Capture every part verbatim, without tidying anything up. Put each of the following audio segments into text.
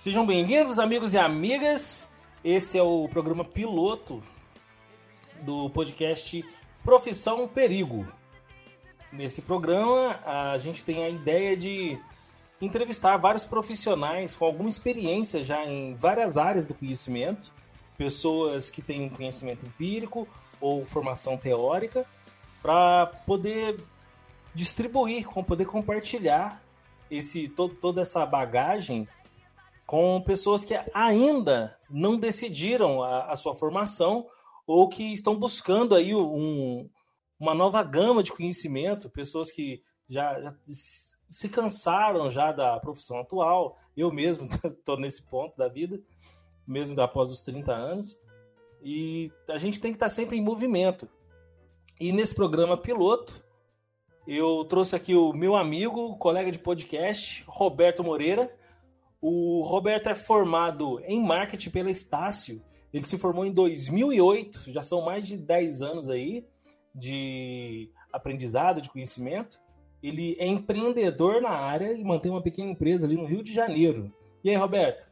Sejam bem-vindos, amigos e amigas. Esse é o programa piloto do podcast Profissão Perigo. Nesse programa, a gente tem a ideia de entrevistar vários profissionais com alguma experiência já em várias áreas do conhecimento, pessoas que têm conhecimento empírico ou formação teórica, para poder distribuir, com poder compartilhar esse, todo, toda essa bagagem com pessoas que ainda não decidiram a, a sua formação ou que estão buscando aí um, uma nova gama de conhecimento, pessoas que já, já se cansaram já da profissão atual. Eu mesmo estou nesse ponto da vida, mesmo após os trinta anos, e a gente tem que estar sempre em movimento. E nesse programa piloto, eu trouxe aqui o meu amigo, colega de podcast, Roberto Moreira. O Roberto é formado em marketing pela Estácio. Ele se formou em dois mil e oito, já são mais de dez anos aí de aprendizado, de conhecimento. Ele é empreendedor na área e mantém uma pequena empresa ali no Rio de Janeiro. E aí, Roberto?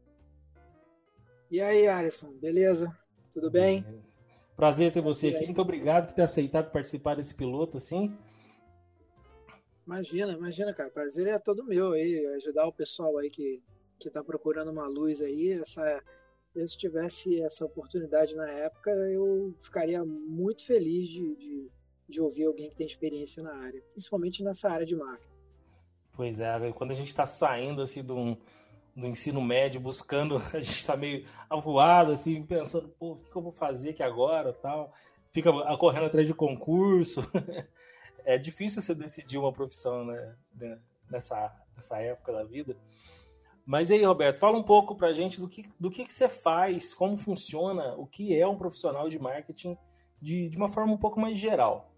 E aí, Alisson, beleza? Tudo bem? Prazer ter você aqui. Muito obrigado por ter aceitado participar desse piloto, assim. Imagina, imagina, cara. Prazer é todo meu aí, ajudar o pessoal aí que, que tá procurando uma luz aí. Essa, eu, se tivesse essa oportunidade na época, eu ficaria muito feliz de, de, de ouvir alguém que tem experiência na área, principalmente nessa área de marketing. Pois é, quando a gente está saindo assim do, do ensino médio, buscando, a gente está meio avoado, assim, pensando, pô, o que eu vou fazer aqui agora, tal. Fica correndo atrás de concurso. É difícil você decidir uma profissão, né, nessa, nessa época da vida. Mas aí, Roberto, fala um pouco pra gente do que, do que, que você faz, como funciona, o que é um profissional de marketing de, de uma forma um pouco mais geral.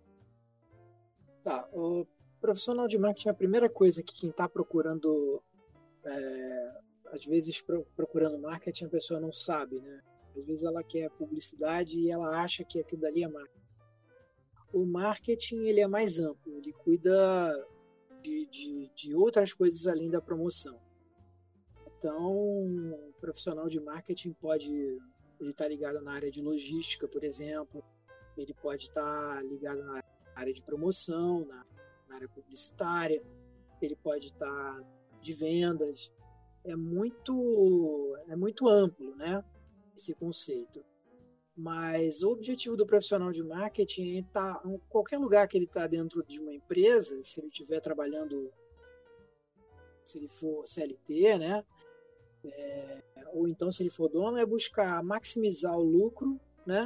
Tá, o profissional de marketing, a primeira coisa que quem está procurando, é, às vezes procurando marketing, a pessoa não sabe, né? Às vezes ela quer publicidade e ela acha que aquilo dali é marketing. O marketing ele é mais amplo, ele cuida de, de, de outras coisas além da promoção. Então, o profissional de marketing pode ele estar ligado na área de logística, por exemplo, ele pode estar ligado na área de promoção, na, na área publicitária, ele pode estar de vendas. É muito, é muito amplo, né, esse conceito. Mas o objetivo do profissional de marketing é estar em qualquer lugar que ele está dentro de uma empresa, se ele estiver trabalhando, se ele for C L T, né? É, ou então se ele for dono, é buscar maximizar o lucro, né?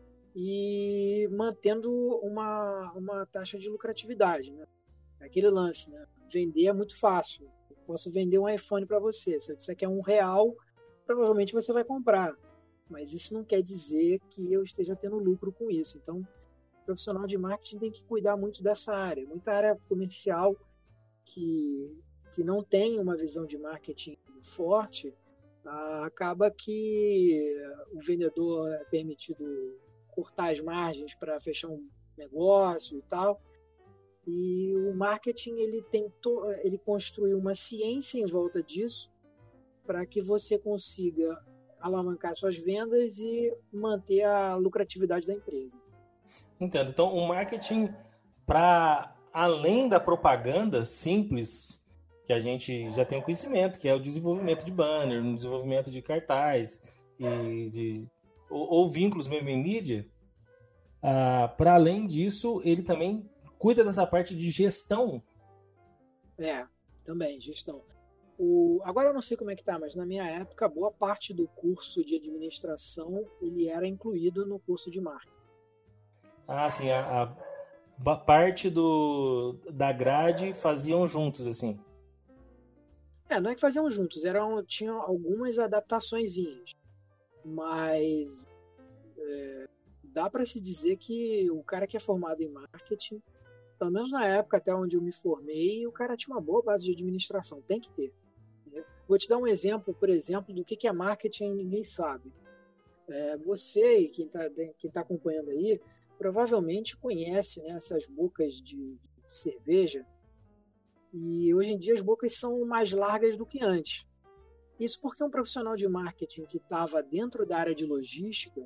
E mantendo uma, uma taxa de lucratividade, né? Aquele lance, né? Vender é muito fácil. Eu posso vender um iPhone para você. Se você quer um real, provavelmente você vai comprar. Mas isso não quer dizer que eu esteja tendo lucro com isso. Então, o profissional de marketing tem que cuidar muito dessa área. Muita área comercial que, que não tem uma visão de marketing forte, ah, acaba que o vendedor é permitido cortar as margens para fechar um negócio e tal. E o marketing ele tentou, ele construiu uma ciência em volta disso para que você consiga alavancar suas vendas e manter a lucratividade da empresa. Entendo. Então, o marketing, para além da propaganda simples, que a gente já tem conhecimento, que é o desenvolvimento de banner, o desenvolvimento de cartaz, e de, ou, ou vínculos mesmo em mídia, ah, para além disso, ele também cuida dessa parte de gestão. É, também, gestão. O, agora eu não sei como é que tá, mas na minha época, boa parte do curso de administração ele era incluído no curso de marketing. Ah, sim, a, a parte do, da grade faziam juntos, assim. É, não é que faziam juntos, eram, tinham algumas adaptaçõezinhas, mas é, dá para se dizer que o cara que é formado em marketing, pelo menos na época até onde eu me formei, o cara tinha uma boa base de administração, tem que ter. Vou te dar um exemplo, por exemplo, do que é marketing e ninguém sabe. É, você, quem está quem tá acompanhando aí, provavelmente conhece, né, essas bocas de, de cerveja. E hoje em dia as bocas são mais largas do que antes. Isso porque um profissional de marketing que estava dentro da área de logística,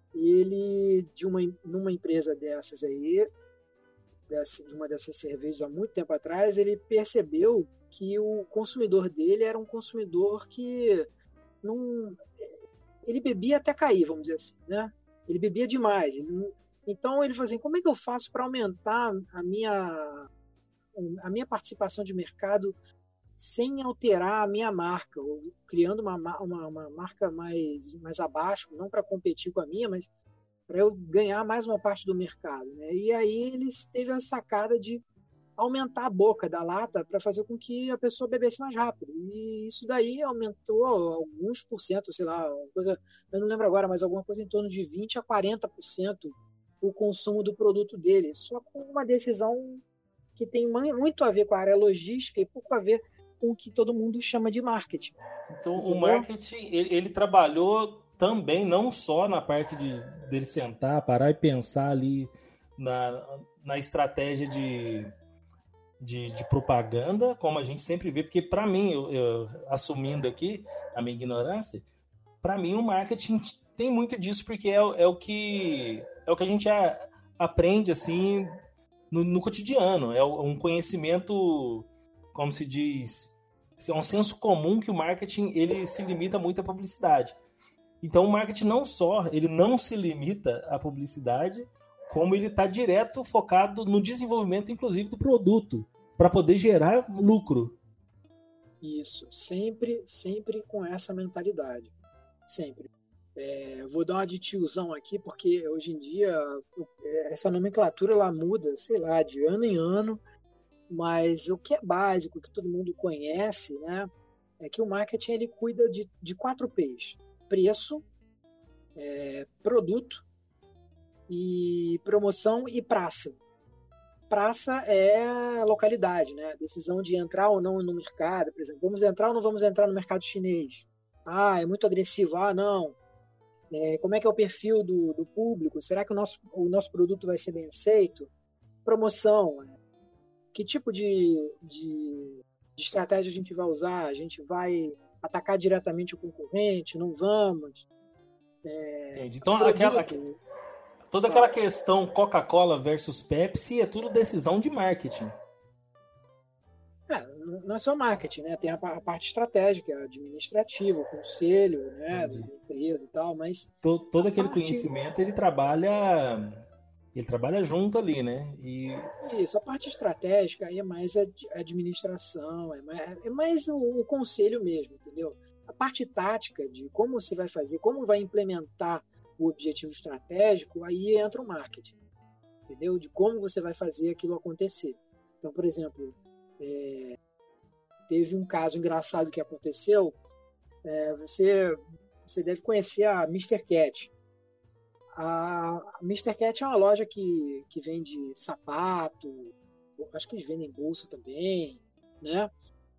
ele, de uma, numa empresa dessas aí, dessa, de uma dessas cervejas há muito tempo atrás, ele percebeu que o consumidor dele era um consumidor que não, ele bebia até cair, vamos dizer assim, né? Ele bebia demais. Ele não, então ele falou assim, como é que eu faço para aumentar a minha, a minha participação de mercado sem alterar a minha marca, ou criando uma, uma, uma marca mais, mais abaixo, não para competir com a minha, mas para eu ganhar mais uma parte do mercado, né? E aí eles teve a sacada de aumentar a boca da lata para fazer com que a pessoa bebesse mais rápido. E isso daí aumentou alguns por cento, sei lá, uma coisa, eu não lembro agora, mas alguma coisa em torno de vinte a quarenta por cento o consumo do produto dele. Só com uma decisão que tem muito a ver com a área logística e pouco a ver com o que todo mundo chama de marketing. Então, entendeu? O marketing, ele, ele trabalhou também, não só na parte de dele sentar, parar e pensar ali na, na estratégia de, de, de propaganda, como a gente sempre vê, porque para mim, eu, eu, assumindo aqui a minha ignorância, para mim o marketing tem muito disso, porque é, é, o, que, é o que a gente a, aprende assim no, no cotidiano, é um conhecimento, como se diz, é um senso comum que o marketing ele se limita muito à publicidade. Então o marketing não só, ele não se limita à publicidade, como ele está direto focado no desenvolvimento, inclusive, do produto, para poder gerar lucro. Isso, sempre, sempre com essa mentalidade. Sempre. É, vou dar uma de tiozão aqui, porque hoje em dia essa nomenclatura ela muda, sei lá, de ano em ano, mas o que é básico, que todo mundo conhece, né, é que o marketing ele cuida de, de quatro P's: preço, é, produto, e promoção e praça. Praça é localidade, né? Decisão de entrar ou não no mercado, por exemplo, vamos entrar ou não vamos entrar no mercado chinês? Ah, é muito agressivo. Ah, não. É, como é que é o perfil do, do público? Será que o nosso, o nosso produto vai ser bem aceito? Promoção. Né? Que tipo de, de, de estratégia a gente vai usar? A gente vai atacar diretamente o concorrente? Não vamos? É, então, aquela, toda aquela questão Coca-Cola versus Pepsi é tudo decisão de marketing. É, não é só marketing, né? Tem a parte estratégica, administrativa, o conselho, né, da empresa e tal, mas todo, todo aquele parte... conhecimento ele trabalha, ele trabalha junto ali, né? E isso, a parte estratégica aí é mais a administração, é mais, é mais o, o conselho mesmo, entendeu? A parte tática de como você vai fazer, como vai implementar o objetivo estratégico, aí entra o marketing, entendeu? De como você vai fazer aquilo acontecer. Então, por exemplo, É, teve um caso engraçado que aconteceu. É, você, você deve conhecer a mister Cat. A, a mister Cat é uma loja que, que vende sapato, acho que eles vendem bolsa também, né?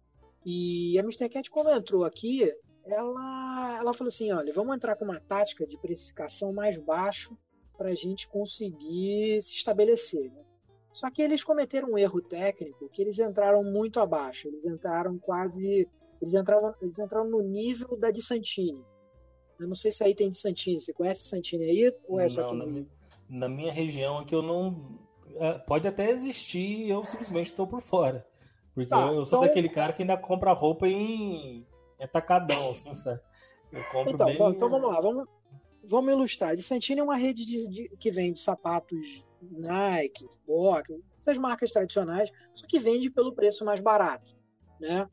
E a mister Cat, quando entrou aqui, ela, ela falou assim: olha, vamos entrar com uma tática de precificação mais baixo para a gente conseguir se estabelecer, né? Só que eles cometeram um erro técnico, que eles entraram muito abaixo. Eles entraram quase... Eles entraram, eles entraram no nível da de Santini. Eu não sei se aí tem de Santini. Você conhece Santini aí? Ou é só não, aqui na, no Rio? Na minha região aqui eu não... Pode até existir, eu simplesmente estou por fora. Porque Tá, eu sou então... daquele cara que ainda compra roupa em atacadão, assim, sabe? Eu compro então, bem... bom, então vamos lá. Vamos, vamos ilustrar. De Santini é uma rede de, de, que vende sapatos Nike, Boca, essas marcas tradicionais, só que vende pelo preço mais barato, né?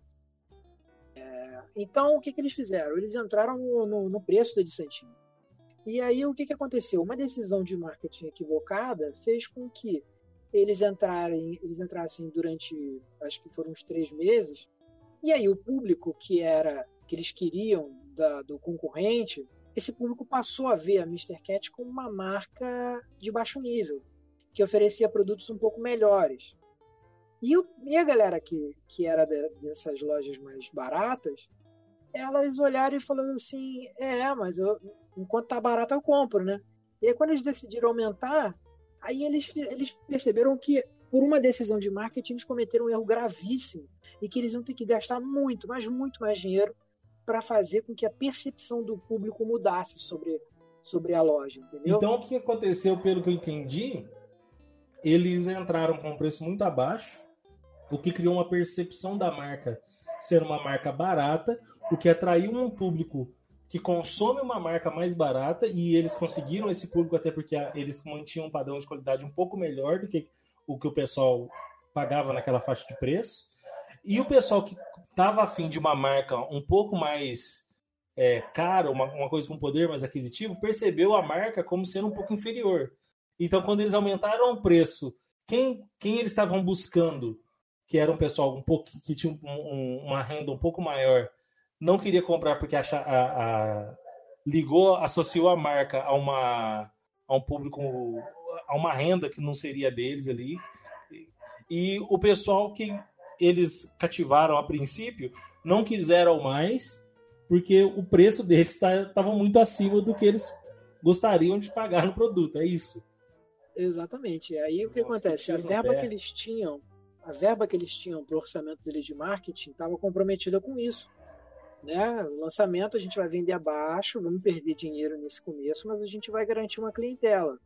É, então, o que, que eles fizeram? Eles entraram no, no, no preço da de Santini. E aí, o que, que aconteceu? Uma decisão de marketing equivocada fez com que eles entrarem, eles entrassem durante, acho que foram uns três meses, e aí o público que era que eles queriam da, do concorrente, esse público passou a ver a mister Cat como uma marca de baixo nível, que oferecia produtos um pouco melhores. E, o, e a galera que, que era de, dessas lojas mais baratas, elas olharam e falaram assim, é, mas eu, enquanto tá barato eu compro, né? E aí quando eles decidiram aumentar, aí eles, eles perceberam que por uma decisão de marketing eles cometeram um erro gravíssimo e que eles iam ter que gastar muito, mas muito mais dinheiro para fazer com que a percepção do público mudasse sobre, sobre a loja, entendeu? Então, o que aconteceu, pelo que eu entendi, eles entraram com um preço muito abaixo, o que criou uma percepção da marca ser uma marca barata, o que atraiu um público que consome uma marca mais barata, e eles conseguiram esse público até porque eles mantinham um padrão de qualidade um pouco melhor do que o que o pessoal pagava naquela faixa de preço. E o pessoal que estava afim de uma marca um pouco mais é, cara, uma, uma coisa com poder mais aquisitivo, percebeu a marca como sendo um pouco inferior. Então, quando eles aumentaram o preço, quem, quem eles estavam buscando, que era um pessoal um pouco, que tinha um, um, uma renda um pouco maior, não queria comprar porque acha, a, a, ligou, associou a marca a, uma, a um público, a uma renda que não seria deles ali. E o pessoal que eles cativaram a princípio não quiseram mais, porque o preço deles estava muito acima do que eles gostariam de pagar no produto, é isso? Exatamente. Aí o que Nossa, acontece? A verba pé. que eles tinham, a verba que eles tinham para o orçamento deles de marketing estava comprometida com isso. Né? O lançamento a gente vai vender abaixo, vamos perder dinheiro nesse começo, mas a gente vai garantir uma clientela.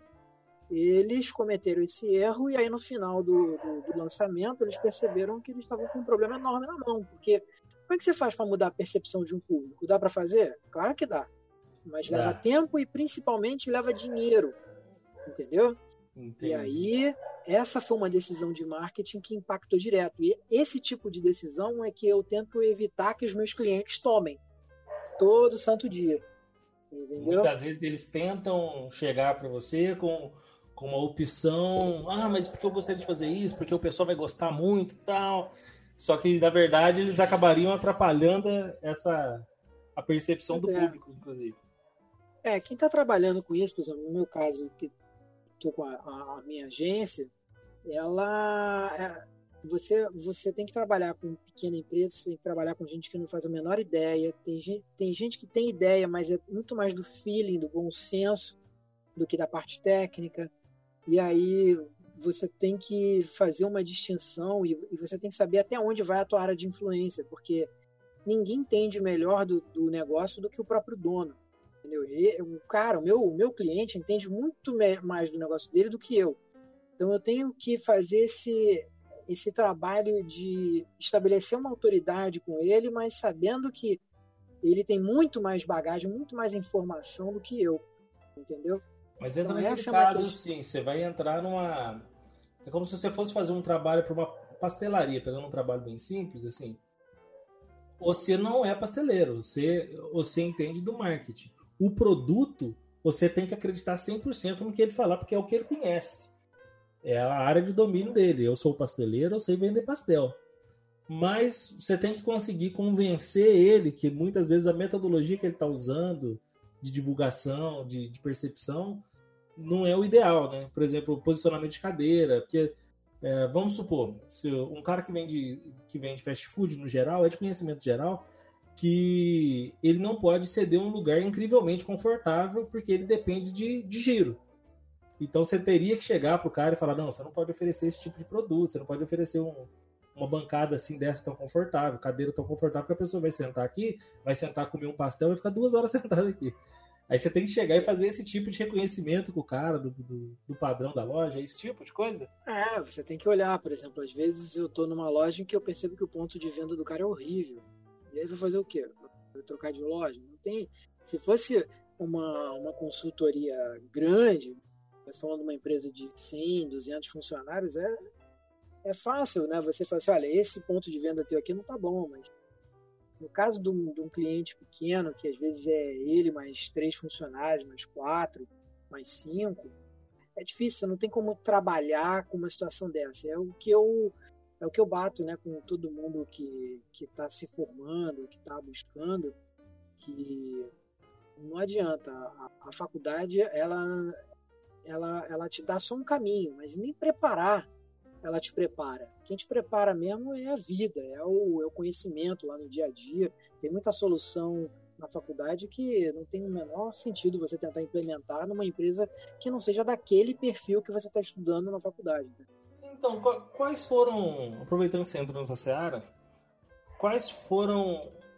Eles cometeram esse erro e aí no final do, do, do lançamento eles perceberam que eles estavam com um problema enorme na mão, porque como é que você faz para mudar a percepção de um público? Dá para fazer? Claro que dá, mas leva dá. tempo e principalmente leva dinheiro, entendeu? Entendi. E aí essa foi uma decisão de marketing que impactou direto, e esse tipo de decisão é que eu tento evitar que os meus clientes tomem todo santo dia, entendeu? Muitas vezes eles tentam chegar para você com com uma opção, ah, mas porque eu gostaria de fazer isso, porque o pessoal vai gostar muito e tal. Só que, na verdade, eles acabariam atrapalhando essa, a percepção pois do é. público, inclusive. É, quem está trabalhando com isso, por exemplo, no meu caso, que estou com a, a minha agência, ela... É, você, você tem que trabalhar com pequena empresa, você tem que trabalhar com gente que não faz a menor ideia, tem gente, tem gente que tem ideia, mas é muito mais do feeling, do bom senso, do que da parte técnica. E aí você tem que fazer uma distinção e, e você tem que saber até onde vai a tua área de influência, porque ninguém entende melhor do, do negócio do que o próprio dono. Entendeu? E, o cara, o meu, o meu cliente entende muito mais do negócio dele do que eu. Então eu tenho que fazer esse, esse trabalho de estabelecer uma autoridade com ele, mas sabendo que ele tem muito mais bagagem, muito mais informação do que eu. Entendeu? Mas entra então, naquele caso, assim, você vai entrar numa... É como se você fosse fazer um trabalho para uma pastelaria, pegando um trabalho bem simples, assim. Você não é pasteleiro, você, você entende do marketing. O produto, você tem que acreditar cem por cento no que ele falar, porque é o que ele conhece. É a área de domínio dele. Eu sou pasteleiro, eu sei vender pastel. Mas você tem que conseguir convencer ele que muitas vezes a metodologia que ele está usando de divulgação, de, de percepção, não é o ideal, né? Por exemplo, o posicionamento de cadeira, porque é, vamos supor, se um cara que vende, que vende fast food no geral, é de conhecimento geral, que ele não pode ceder um lugar incrivelmente confortável porque ele depende de, de giro. Então você teria que chegar pro cara e falar, não, você não pode oferecer esse tipo de produto, você não pode oferecer um, uma bancada assim dessa tão confortável, cadeira tão confortável que a pessoa vai sentar aqui, vai sentar comer um pastel e vai ficar duas horas sentada aqui. Aí você tem que chegar e fazer esse tipo de reconhecimento com o cara, do, do, do padrão da loja, esse tipo de coisa. É, você tem que olhar, por exemplo, às vezes eu tô numa loja em que eu percebo que o ponto de venda do cara é horrível. E aí vai fazer o quê? Vai trocar de loja? Não tem. Se fosse uma, uma consultoria grande, mas falando de uma empresa de cem, duzentos funcionários, é, é fácil, né? Você fala assim, olha, esse ponto de venda teu aqui não tá bom, mas no caso de um, de um cliente pequeno, que às vezes é ele mais três funcionários, mais quatro, mais cinco, é difícil, você não tem como trabalhar com uma situação dessa. É o que eu, é o que eu bato, né, com todo mundo que está se formando, que está buscando, que não adianta. A, a faculdade, ela, ela, ela te dá só um caminho, mas nem preparar ela te prepara. Quem te prepara mesmo é a vida, é o, é o conhecimento lá no dia a dia. Tem muita solução na faculdade que não tem o menor sentido você tentar implementar numa empresa que não seja daquele perfil que você está estudando na faculdade. Então, quais foram, aproveitando que você entrou nessa seara, quais foram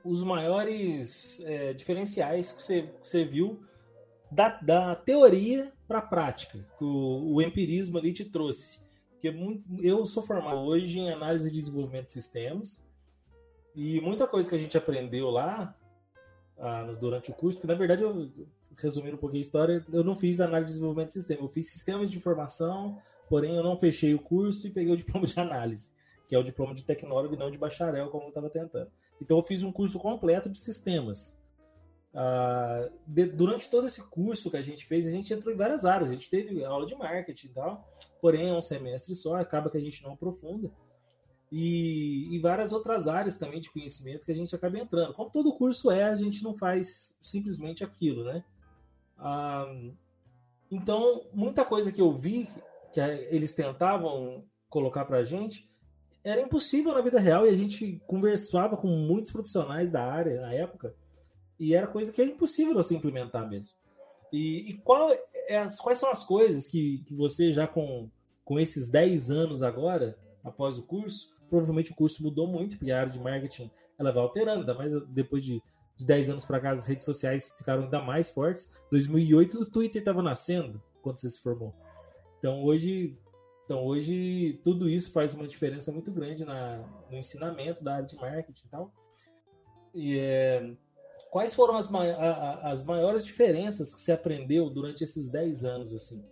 os maiores é, diferenciais que você, que você viu da, da teoria para a prática, que o, o empirismo ali te trouxe? Porque muito, eu sou formado hoje em análise e desenvolvimento de sistemas, e muita coisa que a gente aprendeu lá ah, durante o curso, porque na verdade, eu, resumindo um pouquinho a história, eu não fiz análise de desenvolvimento de sistema, eu fiz sistemas de informação, porém eu não fechei o curso e peguei o diploma de análise, que é o diploma de tecnólogo e não de bacharel, como eu estava tentando. Então eu fiz um curso completo de sistemas. Ah, de, durante todo esse curso que a gente fez, a gente entrou em várias áreas, a gente teve aula de marketing e tal, porém é um semestre só, acaba que a gente não aprofunda. E, e várias outras áreas também de conhecimento que a gente acaba entrando. Como todo curso é, a gente não faz simplesmente aquilo, né? Ah, então, muita coisa que eu vi que eles tentavam colocar pra gente era impossível na vida real, e a gente conversava com muitos profissionais da área na época, e era coisa que era impossível você implementar mesmo. E, e qual é as, quais são as coisas que, que você já com, com esses dez anos agora, após o curso, provavelmente o curso mudou muito, porque a área de marketing ela vai alterando, ainda mais depois de, de dez anos para cá, as redes sociais ficaram ainda mais fortes. Em dois mil e oito o Twitter estava nascendo quando você se formou. Então hoje, então hoje tudo isso faz uma diferença muito grande na, no ensinamento da área de marketing e tal. E é, quais foram as, as maiores diferenças que você aprendeu durante esses dez anos, assim?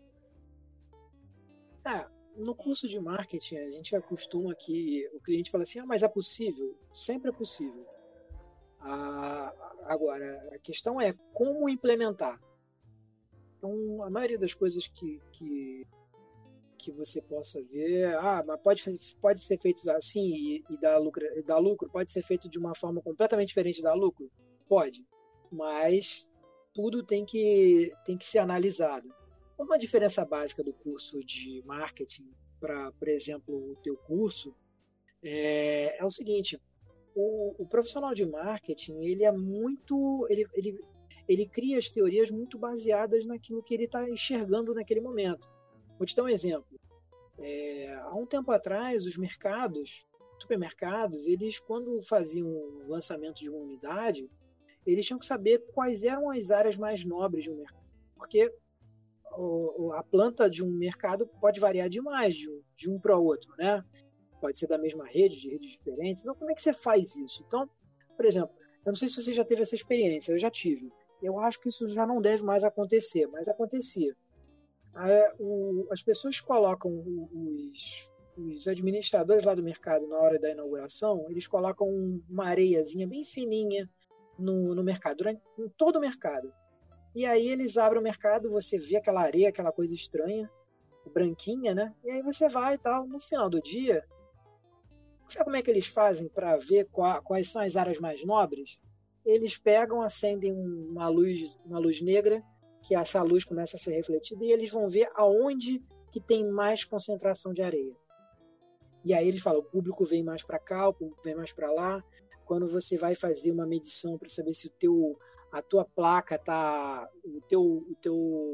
Ah, no curso de marketing, a gente acostuma que o cliente fala assim, ah, mas é possível? Sempre é possível. Ah, agora, a questão é como implementar. Então, a maioria das coisas que, que, que você possa ver, ah, mas pode, pode ser feito assim e, e, dar lucro, e dar lucro, pode ser feito de uma forma completamente diferente de dar lucro? Pode, mas tudo tem que, tem que ser analisado. Uma diferença básica do curso de marketing para, por exemplo, o teu curso é, é o seguinte, o, o profissional de marketing, ele é muito, ele, ele, ele cria as teorias muito baseadas naquilo que ele está enxergando naquele momento. Vou te dar um exemplo. É, há um tempo atrás, os mercados, supermercados, eles quando faziam o lançamento de uma unidade, eles tinham que saber quais eram as áreas mais nobres de um mercado, porque a planta de um mercado pode variar demais de um, de um para o outro, né? Pode ser da mesma rede, de redes diferentes. Então, como é que você faz isso? Então, por exemplo, eu não sei se você já teve essa experiência, eu já tive. Eu acho que isso já não deve mais acontecer, mas acontecia. É, o, as pessoas colocam os, os administradores lá do mercado na hora da inauguração, eles colocam uma areiazinha bem fininha no, no mercado, durante, em todo o mercado. E aí eles abrem o mercado, você vê aquela areia, aquela coisa estranha, branquinha, né? E aí você vai e tal. No final do dia, sabe como é que eles fazem para ver qual, quais são as áreas mais nobres? Eles pegam, acendem uma luz, uma luz negra, que essa luz começa a ser refletida, e eles vão ver aonde que tem mais concentração de areia. E aí eles falam, o público vem mais para cá, o público vem mais para lá. Quando você vai fazer uma medição para saber se o teu a tua placa tá, o teu, o teu,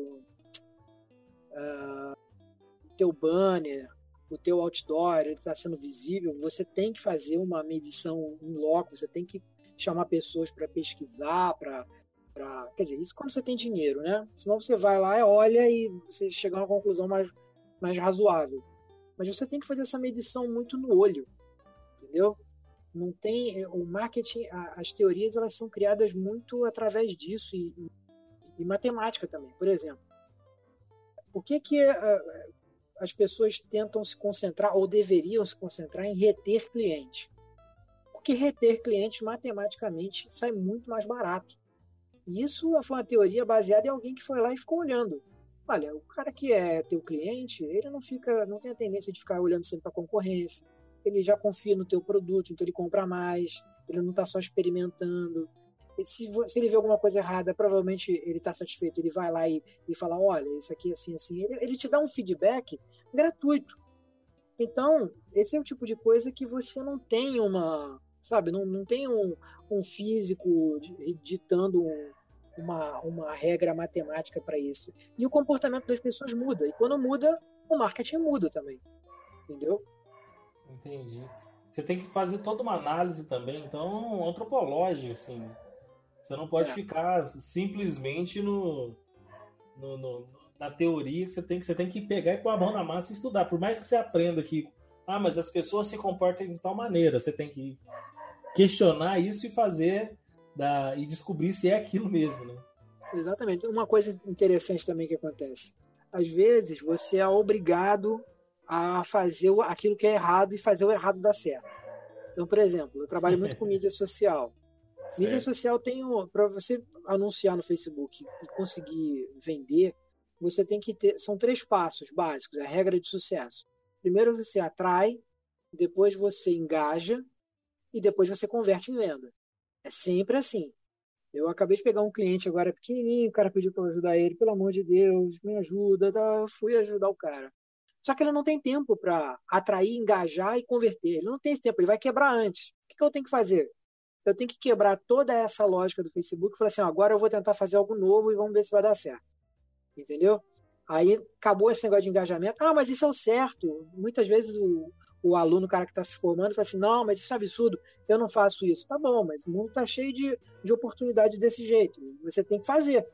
uh, teu banner, o teu outdoor, ele está sendo visível, você tem que fazer uma medição em loco, você tem que chamar pessoas para pesquisar, para, para, quer dizer, isso quando você tem dinheiro, né? Senão você vai lá, olha e você chega a uma conclusão mais, mais razoável. Mas você tem que fazer essa medição muito no olho, entendeu? Não tem o marketing, as teorias elas são criadas muito através disso e, e, e matemática também. Por exemplo, por que que uh, as pessoas tentam se concentrar ou deveriam se concentrar em reter clientes? Porque reter clientes matematicamente sai muito mais barato. E isso foi uma teoria baseada em alguém que foi lá e ficou olhando. Olha, o cara que é teu cliente, ele não fica, não tem a tendência de ficar olhando sempre para a concorrência. Ele já confia no teu produto, então ele compra mais, ele não está só experimentando. E se, se ele vê alguma coisa errada, provavelmente ele está satisfeito, ele vai lá e, e fala, olha, isso aqui é assim, assim. Ele, ele te dá um feedback gratuito. Então, esse é o tipo de coisa que você não tem uma, sabe, não, não tem um, um físico ditando um, uma, uma regra matemática para isso. E o comportamento das pessoas muda. E quando muda, o marketing muda também. Entendeu? Entendi. você tem que fazer toda uma análise também, então, antropológica, assim. Você não pode é. ficar simplesmente no, no, no, na teoria, você tem, você tem que pegar e pôr a mão na massa e estudar. Por mais que você aprenda que, ah, mas as pessoas se comportam de tal maneira, você tem que questionar isso e fazer, da, e descobrir se é aquilo mesmo, né? Exatamente. Uma coisa interessante também que acontece. Às vezes, você é obrigado a fazer aquilo que é errado e fazer o errado dar certo. Então, por exemplo, eu trabalho muito com mídia social. Certo. Mídia social tem, para você anunciar no Facebook e conseguir vender, você tem que ter, são três passos básicos, a regra de sucesso. Primeiro você atrai, depois você engaja e depois você converte em venda. É sempre assim. Eu acabei de pegar um cliente agora pequenininho, o cara pediu para eu ajudar ele, pelo amor de Deus, me ajuda, tá? Eu fui ajudar o cara. Só que ele não tem tempo para atrair, engajar e converter. Ele não tem esse tempo, ele vai quebrar antes. O que, que eu tenho que fazer? Eu tenho que quebrar toda essa lógica do Facebook e falar assim, ó, agora eu vou tentar fazer algo novo e vamos ver se vai dar certo. Entendeu? Aí acabou esse negócio de engajamento. Ah, mas isso é o certo. Muitas vezes o, o aluno, o cara que está se formando, fala assim, não, mas isso é absurdo, eu não faço isso. Tá bom, mas o mundo está cheio de, de oportunidade desse jeito. Você tem que fazer.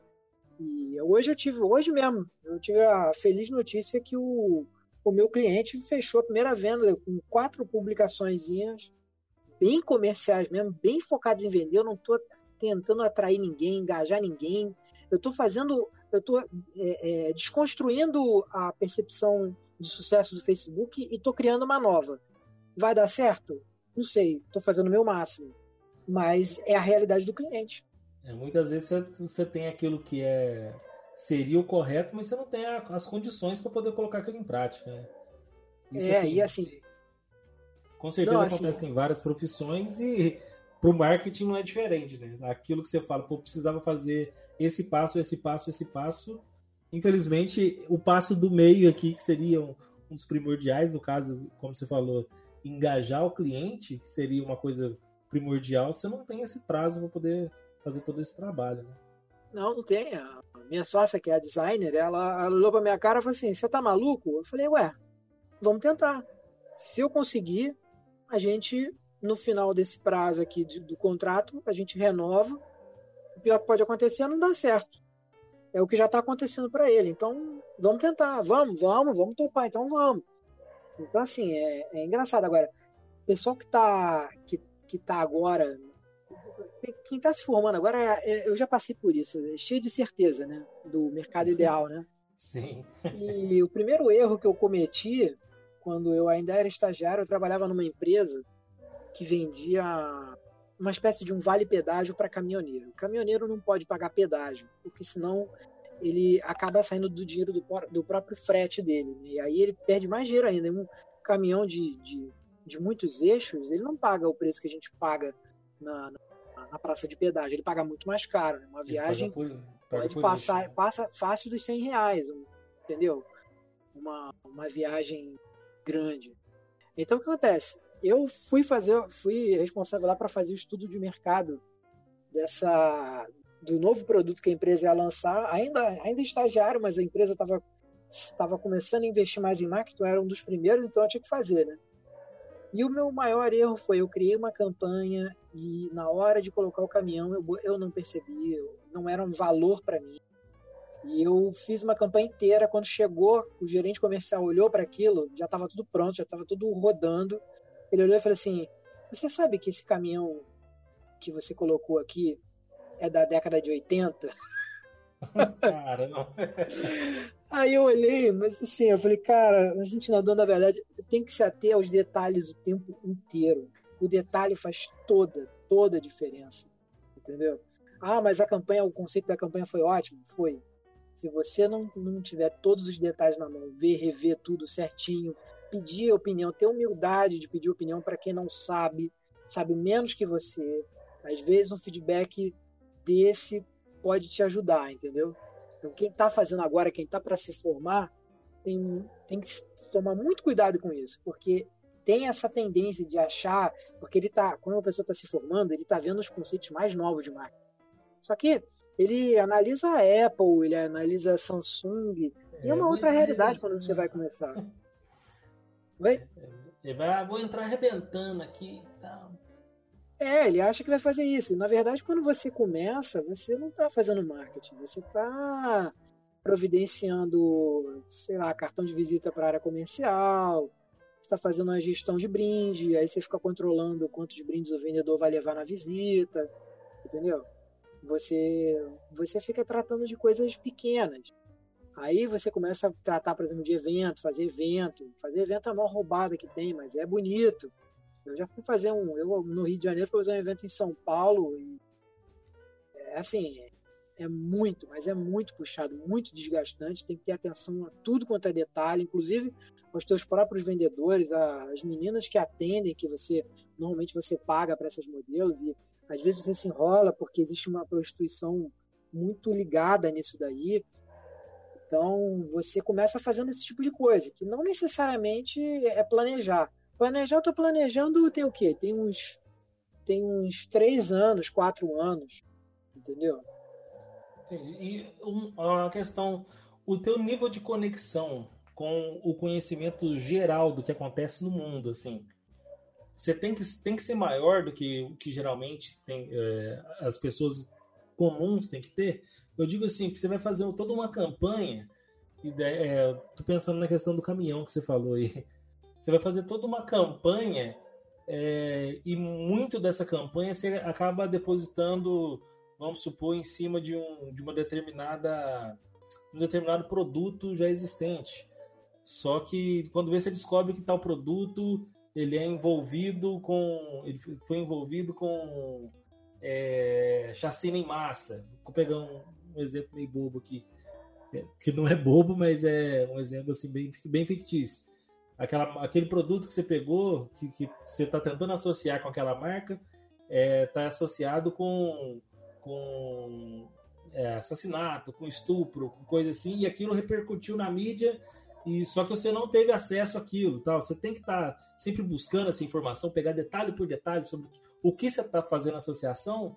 E hoje eu tive, hoje mesmo, eu tive a feliz notícia que o, o meu cliente fechou a primeira venda com quatro publicaçõezinhas bem comerciais mesmo, bem focados em vender. Eu não estou tentando atrair ninguém, engajar ninguém. Eu estou fazendo, eu estou é, é, desconstruindo a percepção de sucesso do Facebook e estou criando uma nova. Vai dar certo? Não sei. Estou fazendo o meu máximo. Mas é a realidade do cliente. É, muitas vezes você tem aquilo que é, seria o correto, mas você não tem a, as condições para poder colocar aquilo em prática. Né? Isso, é, assim, e assim... Com certeza não, acontece assim, em várias profissões e pro marketing não é diferente, né? Aquilo que você fala, pô, precisava fazer esse passo, esse passo, esse passo. Infelizmente, o passo do meio aqui, que seria um, um dos primordiais, no caso, como você falou, engajar o cliente, que seria uma coisa primordial, você não tem esse prazo para poder fazer todo esse trabalho, né? Não, não tem. A minha sócia, que é a designer, ela, ela olhou pra minha cara e falou assim, você tá maluco? Eu falei, ué, vamos tentar. Se eu conseguir, a gente, no final desse prazo aqui de, do contrato, a gente renova. O pior que pode acontecer é não dar certo. É o que já está acontecendo para ele. Então, vamos tentar. Vamos, vamos, vamos topar. Então, vamos. Então, assim, é, é engraçado. Agora, o pessoal que está que, que tá agora, quem está se formando agora, é, é, eu já passei por isso, é cheio de certeza, né? Do mercado ideal, né? Sim. E o primeiro erro que eu cometi, quando eu ainda era estagiário, eu trabalhava numa empresa que vendia uma espécie de um vale-pedágio para caminhoneiro. O caminhoneiro não pode pagar pedágio, porque senão ele acaba saindo do dinheiro do, do próprio frete dele. Né? E aí ele perde mais dinheiro ainda. Um caminhão de, de, de muitos eixos, ele não paga o preço que a gente paga na, na, na praça de pedágio. Ele paga muito mais caro. Né? Uma viagem por, pode passar isso, né? Passa fácil dos cem reais, entendeu? Uma, uma viagem grande. Então o que acontece? Eu fui fazer, fui responsável lá para fazer o estudo de mercado dessa, do novo produto que a empresa ia lançar, ainda, ainda estagiário, mas a empresa estava estava começando a investir mais em marketing, eu era um dos primeiros, então eu tinha que fazer, né? E o meu maior erro foi, eu criei uma campanha e na hora de colocar o caminhão eu, eu não percebi, eu, não era um valor para mim. E eu fiz uma campanha inteira, quando chegou, o gerente comercial olhou para aquilo, já estava tudo pronto, já estava tudo rodando. Ele olhou e falou assim, você sabe que esse caminhão que você colocou aqui é da década de oitenta? Cara, não. Aí eu olhei, mas assim, eu falei, cara, a gente na dona da verdade tem que se ater aos detalhes o tempo inteiro. O detalhe faz toda, toda a diferença. Entendeu? Ah, mas a campanha, o conceito da campanha foi ótimo? Foi. Se você não, não tiver todos os detalhes na mão, ver, rever tudo certinho, pedir opinião, ter humildade de pedir opinião para quem não sabe, sabe menos que você. Às vezes um feedback desse pode te ajudar, entendeu? Então quem está fazendo agora, quem está para se formar, tem, tem que tomar muito cuidado com isso, porque tem essa tendência de achar, porque ele tá, quando uma pessoa está se formando, ele está vendo os conceitos mais novos de marketing. Só que ele analisa a Apple, ele analisa a Samsung, é, e é uma outra realidade quando você vai começar. Oi? Ele vai, ah, vou entrar arrebentando aqui e tal. É, ele acha que vai fazer isso. E, na verdade, quando você começa, você não está fazendo marketing, você está providenciando, sei lá, cartão de visita para a área comercial, você está fazendo uma gestão de brinde, aí você fica controlando quantos brindes o vendedor vai levar na visita, entendeu? Você, você fica tratando de coisas pequenas. Aí você começa a tratar, por exemplo, de evento, fazer evento. Fazer evento é a maior roubada que tem, mas é bonito. Eu já fui fazer um... Eu, no Rio de Janeiro, fui fazer um evento em São Paulo e... É assim, é, é muito, mas é muito puxado, muito desgastante. Tem que ter atenção a tudo quanto é detalhe, inclusive aos teus próprios vendedores, as meninas que atendem, que você... Normalmente você paga para essas modelos e às vezes você se enrola porque existe uma prostituição muito ligada nisso daí. Então, você começa fazendo esse tipo de coisa, que não necessariamente é planejar. Planejar, eu estou planejando, tem o quê? Tem uns, tem uns três anos, quatro anos, entendeu? Entendi. E um, a questão, o teu nível de conexão com o conhecimento geral do que acontece no mundo, assim, você tem que, tem que ser maior do que o que geralmente tem, é, as pessoas comuns têm que ter. Eu digo assim, que você vai fazer toda uma campanha, e é, tô pensando na questão do caminhão que você falou aí. Você vai fazer toda uma campanha é, e muito dessa campanha você acaba depositando, vamos supor, em cima de, um, de uma determinada um determinado produto já existente. Só que quando você descobre que tal produto ele é envolvido com ele foi envolvido com é, chacina em massa. Vou pegar um, um exemplo meio bobo aqui, que não é bobo, mas é um exemplo assim bem, bem fictício. Aquela, aquele produto que você pegou, que, que você está tentando associar com aquela marca, está é, associado com, com é, assassinato, com estupro, com coisa assim, e aquilo repercutiu na mídia, e só que você não teve acesso àquilo. Tal. Você tem que estar tá sempre buscando essa informação, pegar detalhe por detalhe sobre o que você está fazendo associação,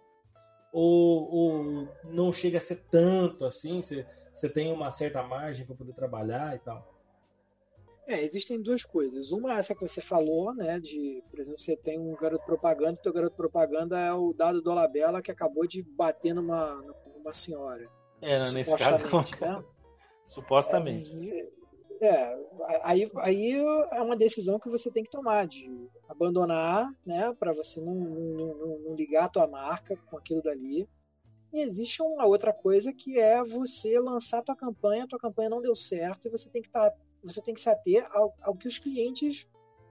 ou, ou não chega a ser tanto assim, você, você tem uma certa margem para poder trabalhar e tal. É, existem duas coisas. Uma é essa que você falou, né? De, por exemplo, você tem um garoto propaganda, e o teu garoto propaganda é o Dado Dolabella que acabou de bater numa, numa senhora. É, nesse caso, né? Supostamente. É, é, aí, aí é uma decisão que você tem que tomar, de abandonar, né? Para você não, não, não, não ligar a tua marca com aquilo dali. E existe uma outra coisa que é você lançar a tua campanha, a tua campanha não deu certo e você tem que estar tá você tem que se ater ao, ao que os clientes,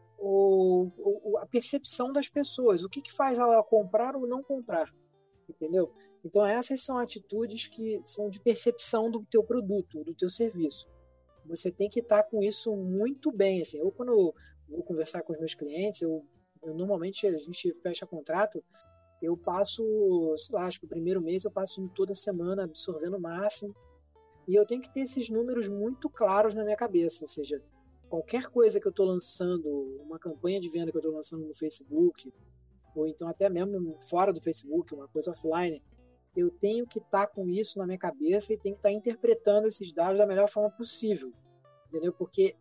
ou, ou a percepção das pessoas, o que, que faz ela comprar ou não comprar, entendeu? Então essas são atitudes que são de percepção do teu produto, do teu serviço. Você tem que estar com isso muito bem, assim. Eu quando eu vou conversar com os meus clientes, eu, eu normalmente a gente fecha contrato, eu passo, sei lá, acho que o primeiro mês eu passo toda semana absorvendo o máximo. E eu tenho que ter esses números muito claros na minha cabeça, ou seja, qualquer coisa que eu estou lançando, uma campanha de venda que eu estou lançando no Facebook, ou então até mesmo fora do Facebook, uma coisa offline, eu tenho que estar tá com isso na minha cabeça e tenho que estar tá interpretando esses dados da melhor forma possível, entendeu? Porque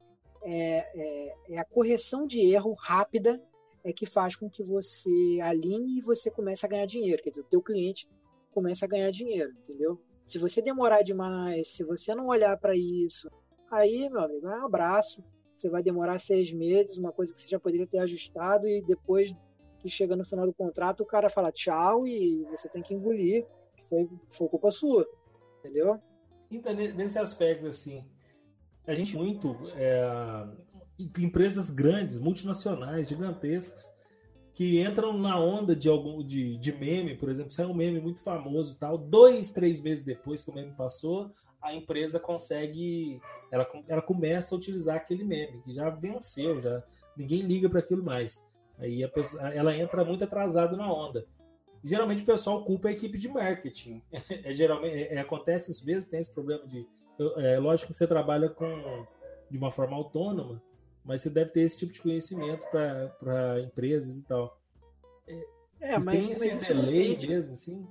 é, é, é a correção de erro rápida é que faz com que você alinhe e você comece a ganhar dinheiro, quer dizer, o teu cliente comece a ganhar dinheiro, entendeu? Se você demorar demais, se você não olhar para isso, aí, meu amigo, é um abraço. Você vai demorar seis meses, uma coisa que você já poderia ter ajustado, e depois que chega no final do contrato, o cara fala tchau e você tem que engolir, que foi, foi culpa sua, entendeu? Então, nesse aspecto, assim, a gente muito é, empresas grandes, multinacionais, gigantescas, que entram na onda de algum de, de meme, por exemplo, sai um meme muito famoso, tal, dois, três meses depois que o meme passou, a empresa consegue, ela, ela começa a utilizar aquele meme, que já venceu, já ninguém liga para aquilo mais. Aí a pessoa, ela entra muito atrasada na onda. Geralmente o pessoal culpa a equipe de marketing. É, geralmente, é, acontece isso mesmo, tem esse problema de... É lógico que você trabalha com, de uma forma autônoma, mas você deve ter esse tipo de conhecimento para empresas e tal. É, é mas, tem esse mas isso delay depende. mesmo, assim?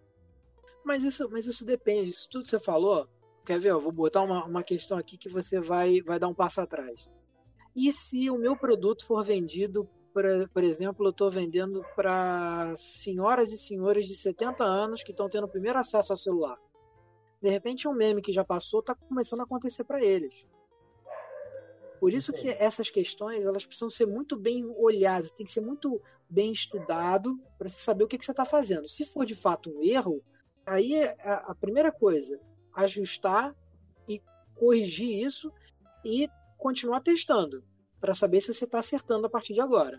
Mas isso, mas isso depende. Isso tudo que você falou, quer ver? Eu vou botar uma, uma questão aqui que você vai, vai dar um passo atrás. E se o meu produto for vendido, pra, por exemplo, eu estou vendendo para senhoras e senhores de setenta anos que estão tendo o primeiro acesso ao celular. De repente, um meme que já passou está começando a acontecer para eles. Por isso que essas questões elas precisam ser muito bem olhadas, tem que ser muito bem estudado para você saber o que, que você está fazendo. Se for de fato um erro, aí a, a primeira coisa, ajustar e corrigir isso e continuar testando para saber se você está acertando a partir de agora.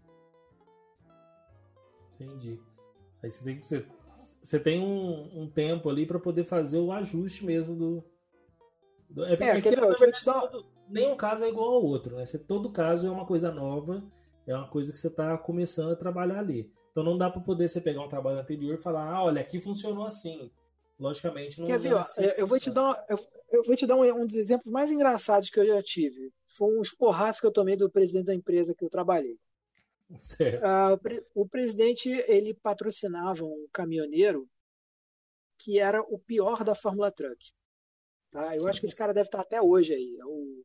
Entendi. Aí você tem, você, você tem um, um tempo ali para poder fazer o ajuste mesmo do. do é, é, é que, que, na verdade, todo, nenhum caso é igual ao outro, né? Você, todo caso é uma coisa nova, é uma coisa que você está começando a trabalhar ali. Então não dá para poder você pegar um trabalho anterior e falar, ah, olha, aqui funcionou assim. Logicamente não. Quer ver? Não é Ó, assim eu, vou te dar, eu, eu vou te dar um, um dos exemplos mais engraçados que eu já tive. Foi um esporraço que eu tomei do presidente da empresa que eu trabalhei. Ah, o, pre, o presidente ele patrocinava um caminhoneiro que era o pior da Fórmula Truck. Tá? Eu acho que esse cara deve estar até hoje aí. É o,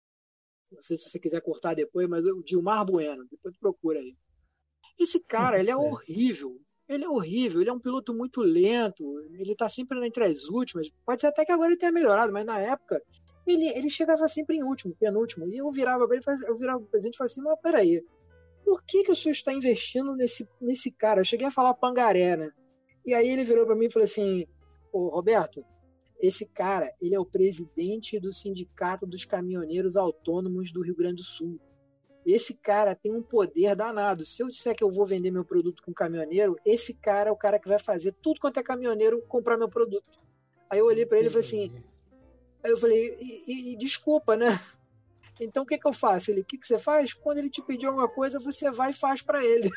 não sei se você quiser cortar depois, mas o Dilmar Bueno. Depois tu procura aí. Esse cara, ele é horrível. Ele é horrível. Ele é um piloto muito lento. Ele está sempre entre as últimas. Pode ser até que agora ele tenha melhorado, mas na época ele, ele chegava sempre em último, penúltimo. E eu virava para ele, eu virava pro presidente e falava assim, mas peraí, por que, que o senhor está investindo nesse, nesse cara? Eu cheguei a falar pangaré, né? E aí ele virou para mim e falou assim, ô Roberto, esse cara, ele é o presidente do Sindicato dos Caminhoneiros Autônomos do Rio Grande do Sul. Esse cara tem um poder danado. Se eu disser que eu vou vender meu produto com caminhoneiro, esse cara é o cara que vai fazer tudo quanto é caminhoneiro comprar meu produto. Aí eu olhei para ele e falei assim, aí eu falei, e, e, e desculpa, né? Então o que, que eu faço? Ele, o que, que você faz? Quando ele te pedir alguma coisa, você vai e faz para ele.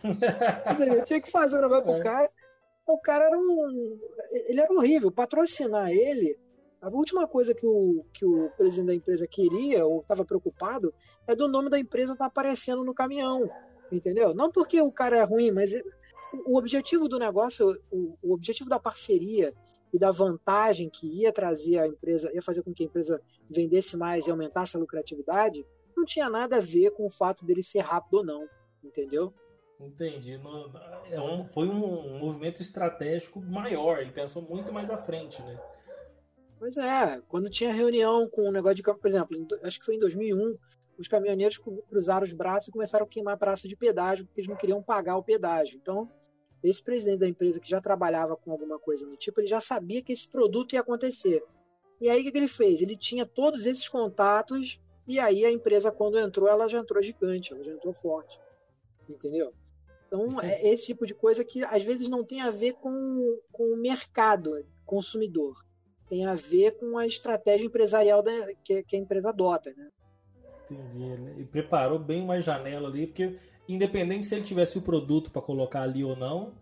Quer dizer, eu tinha que fazer um negócio pro cara. O cara era um. Ele era horrível. Patrocinar ele, a última coisa que o, que o presidente da empresa queria, ou estava preocupado, é do nome da empresa estar tá aparecendo no caminhão. Entendeu? Não porque o cara é ruim, mas o objetivo do negócio, o, o objetivo da parceria e da vantagem que ia trazer a empresa, ia fazer com que a empresa vendesse mais e aumentasse a lucratividade, não tinha nada a ver com o fato dele ser rápido ou não. Entendeu? Entendi. No, é um, foi um movimento estratégico maior. Ele pensou muito mais à frente, né? Pois é. Quando tinha reunião com um negócio de campo, por exemplo, acho que foi em dois mil e um, os caminhoneiros cruzaram os braços e começaram a queimar a praça de pedágio porque eles não queriam pagar o pedágio. Então, esse presidente da empresa que já trabalhava com alguma coisa do tipo, ele já sabia que esse produto ia acontecer. E aí, o que ele fez? Ele tinha todos esses contatos e aí a empresa, quando entrou, ela já entrou gigante, ela já entrou forte. Entendeu? Então, é esse tipo de coisa que às vezes não tem a ver com, com o mercado consumidor. Tem a ver com a estratégia empresarial da, que, que a empresa adota. Né? Entendi. E preparou bem uma janela ali, porque independente se ele tivesse o produto para colocar ali ou não,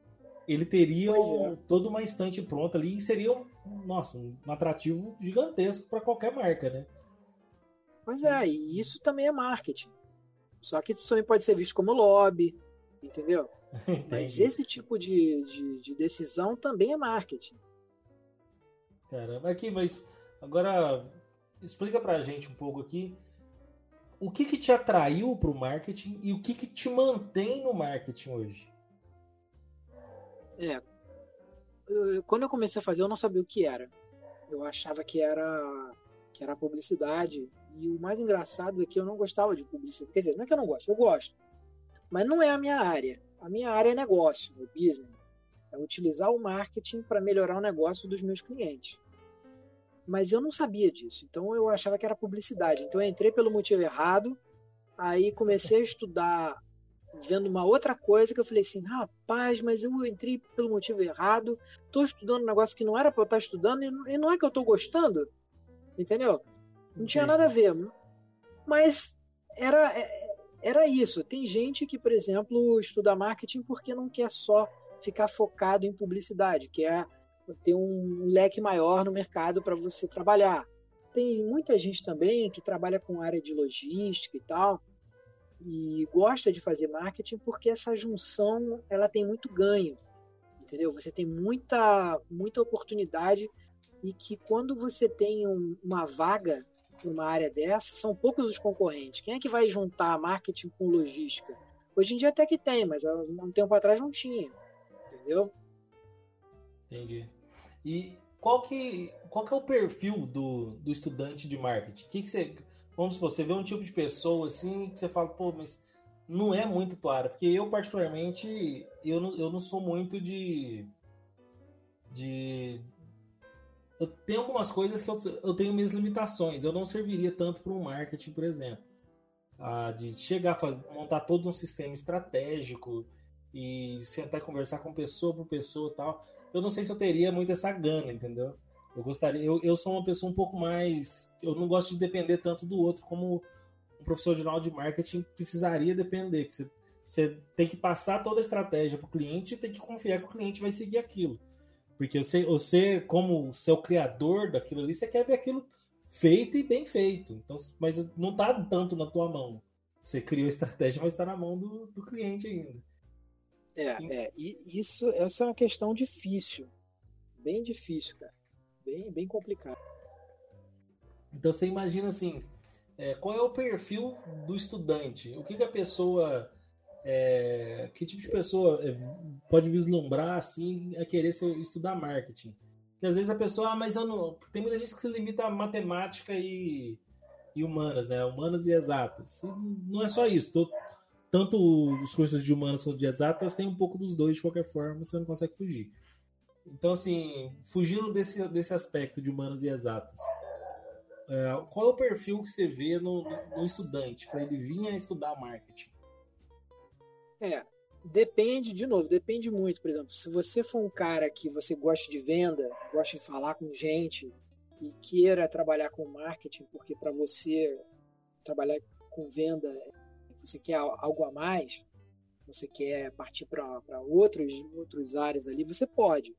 ele teria um, é. toda uma estante pronta ali e seria um, nossa, um atrativo gigantesco para qualquer marca, né? Pois é, e isso também é marketing. Só que isso também pode ser visto como lobby, entendeu? Mas esse tipo de, de, de decisão também é marketing. Caramba, aqui, mas agora explica pra gente um pouco aqui o que que te atraiu pro marketing e o que que te mantém no marketing hoje? É, eu, quando eu comecei a fazer eu não sabia o que era. Eu achava que era, que era publicidade e o mais engraçado é que eu não gostava de publicidade. Quer dizer, não é que eu não gosto, eu gosto. Mas não é a minha área. A minha área é negócio, é business. É utilizar o marketing para melhorar o negócio dos meus clientes. Mas eu não sabia disso, então eu achava que era publicidade. Então eu entrei pelo motivo errado, aí comecei a estudar vendo uma outra coisa que eu falei assim, rapaz, mas eu entrei pelo motivo errado, estou estudando um negócio que não era para eu estar estudando e não é que eu estou gostando, entendeu? Não tinha nada a ver. Mas era, era isso. Tem gente que, por exemplo, estuda marketing porque não quer só ficar focado em publicidade, quer ter um leque maior no mercado para você trabalhar. Tem muita gente também que trabalha com área de logística e tal, e gosta de fazer marketing porque essa junção ela tem muito ganho, entendeu? Você tem muita, muita oportunidade e que quando você tem um, uma vaga para uma área dessa, são poucos os concorrentes. Quem é que vai juntar marketing com logística? Hoje em dia até que tem, mas há um tempo atrás não tinha. Entendeu? Entendi. E qual que, qual que é o perfil do, do estudante de marketing? Que que você, vamos supor, você vê um tipo de pessoa assim que você fala, pô, mas não é muito tua área. Porque eu, particularmente, eu não, eu não sou muito de... de eu tenho algumas coisas que eu, eu tenho minhas limitações. Eu não serviria tanto para um marketing, por exemplo. Ah, de chegar a fazer, montar todo um sistema estratégico e sentar e conversar com pessoa por pessoa e tal. Eu não sei se eu teria muito essa gana, entendeu? Eu gostaria, eu, eu sou uma pessoa um pouco mais... Eu não gosto de depender tanto do outro como um profissional de marketing precisaria depender. Você, você tem que passar toda a estratégia para o cliente e tem que confiar que o cliente vai seguir aquilo. Porque você, você, como seu criador daquilo ali, você quer ver aquilo feito e bem feito. Então, mas não está tanto na tua mão. Você criou a estratégia, mas está na mão do, do cliente ainda. É, e... é, e isso, essa é uma questão difícil. Bem difícil, cara. Bem, bem complicado. Então você imagina assim, é, qual é o perfil do estudante? O que, que a pessoa... É, que tipo de pessoa pode vislumbrar assim a querer ser, estudar marketing? Porque às vezes a pessoa, ah, mas eu não... Tem muita gente que se limita a matemática e, e humanas, né? Humanas e exatas. E não é só isso. Tô, tanto os cursos de humanas quanto de exatas tem um pouco dos dois de qualquer forma, você não consegue fugir. Então, assim, fugindo desse, desse aspecto de humanas e exatas, é, qual é o perfil que você vê no, no estudante para ele vir a estudar marketing? É, depende, de novo, depende muito. Por exemplo, se você for um cara que você gosta de venda, gosta de falar com gente e queira trabalhar com marketing, porque para você trabalhar com venda, você quer algo a mais, você quer partir para outros, outras áreas ali, você pode.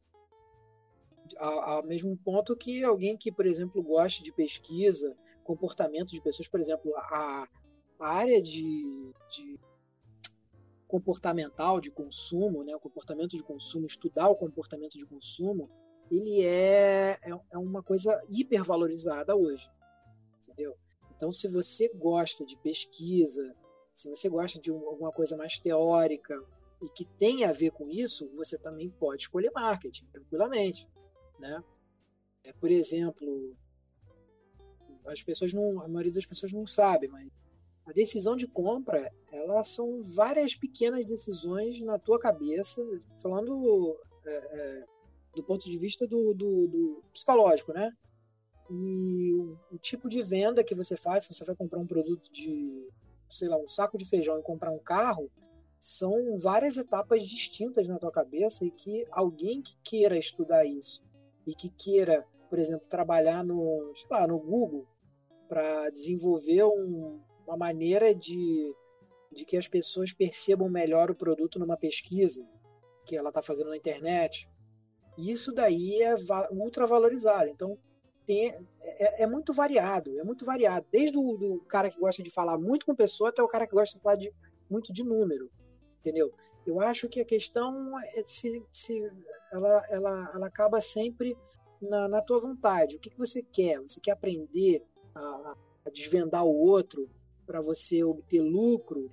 Ao, ao mesmo ponto que alguém que, por exemplo, gosta de pesquisa, comportamento de pessoas, por exemplo, a, a área de, de comportamental de consumo, né, o comportamento de consumo, estudar o comportamento de consumo, ele é, é, é uma coisa hipervalorizada hoje, entendeu? Então, se você gosta de pesquisa, se você gosta de um, alguma coisa mais teórica e que tem a ver com isso, você também pode escolher marketing, tranquilamente, né? É, por exemplo, as pessoas não, a maioria das pessoas não sabe, mas a decisão de compra, elas são várias pequenas decisões na tua cabeça, falando é, é, do ponto de vista do, do, do psicológico, né? E o, o tipo de venda que você faz, se você vai comprar um produto de, sei lá, um saco de feijão e comprar um carro, são várias etapas distintas na tua cabeça e que alguém que queira estudar isso e que queira, por exemplo, trabalhar no, sei lá, no Google para desenvolver um uma maneira de, de que as pessoas percebam melhor o produto numa pesquisa que ela está fazendo na internet. E isso daí é ultra valorizado. Então, tem, é, é muito variado, é muito variado. Desde o do cara que gosta de falar muito com pessoa até o cara que gosta de falar de, muito de número, entendeu? Eu acho que a questão é se, se ela, ela, ela acaba sempre na, na tua vontade. O que, que você quer? Você quer aprender a, a desvendar o outro para você obter lucro,